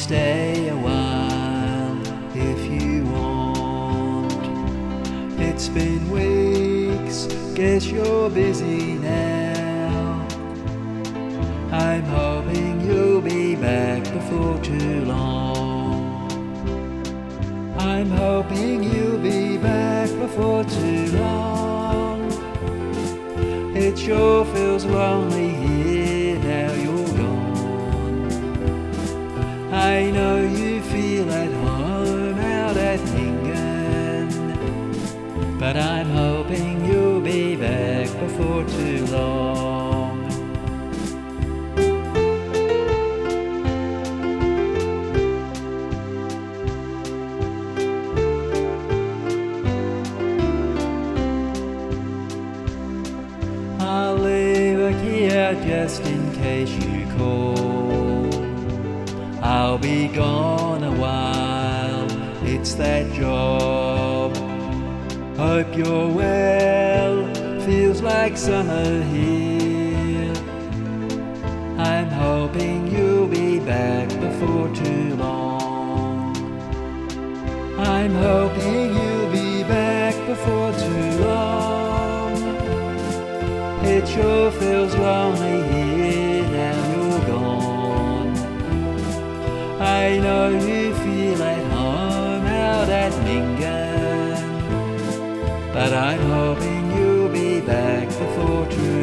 stay a while if you want. It's been weeks, guess you're busy now. I'm hoping you'll be back before too long. I'm hoping you'll be back before too long. It sure feels lonely here now you're gone. I know you feel at home out at Nyngan, but I'm hoping you'll be back before too long. I'll leave a key out just in case you call. I'll be gone a while, it's that job. Hope you're well, feels like summer here. I'm hoping you'll be back before too long. I'm hoping you'll be back before too long. It sure feels lonely here now you're gone. I know you feel at home out at Nyngan, but I'm hoping you'll be back before too long.